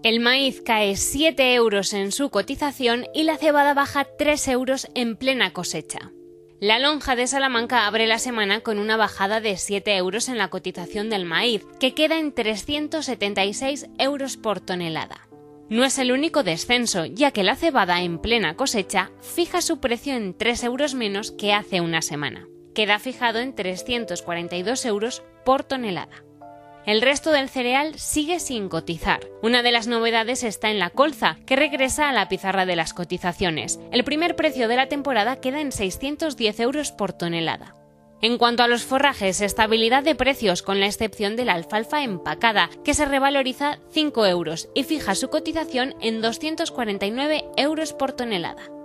El maíz cae 7 euros en su cotización y la cebada baja 3 euros en plena cosecha. La lonja de Salamanca abre la semana con una bajada de 7 euros en la cotización del maíz, que queda en 376 euros por tonelada. No es el único descenso, ya que la cebada en plena cosecha fija su precio en 3 euros menos que hace una semana. Queda fijado en 342 euros por tonelada. El resto del cereal sigue sin cotizar. Una de las novedades está en la colza, que regresa a la pizarra de las cotizaciones. El primer precio de la temporada queda en 610 euros por tonelada. En cuanto a los forrajes, estabilidad de precios con la excepción de la alfalfa empacada, que se revaloriza 5 euros y fija su cotización en 249 euros por tonelada.